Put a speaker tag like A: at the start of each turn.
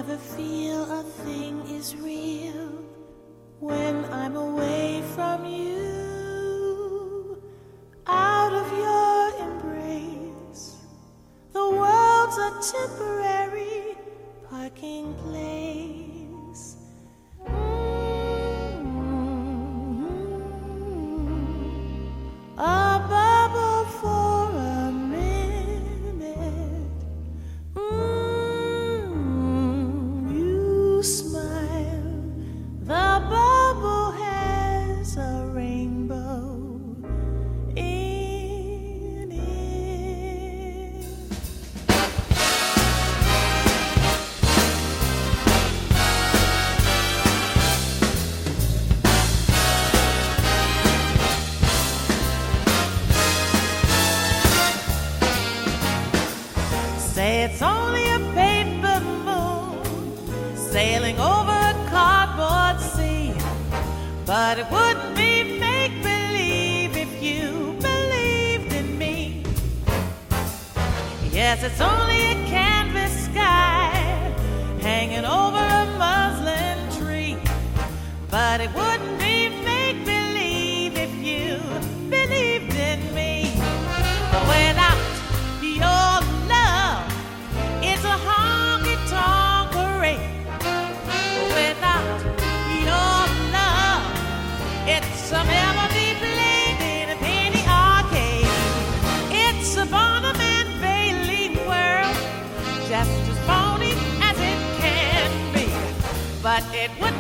A: never feel a thing is real when I'm away from you. Out of your embrace, the world's a temporary parking place. A bubble for a minute. You smile. The bubble has a rainbow in it. Say it's only a paper moon sailing over a cardboard sea, but it wouldn't be make-believe if you believed in me. Yes, it's only a canvas sky hanging over a muslin tree, but it wouldn't be make-believe if you believed in me. Without your love, it's a honky-tonk parade. Without your love, it's a melody played in a penny arcade. It's a Barnum and Bailey world, just as phony as it can be. But it would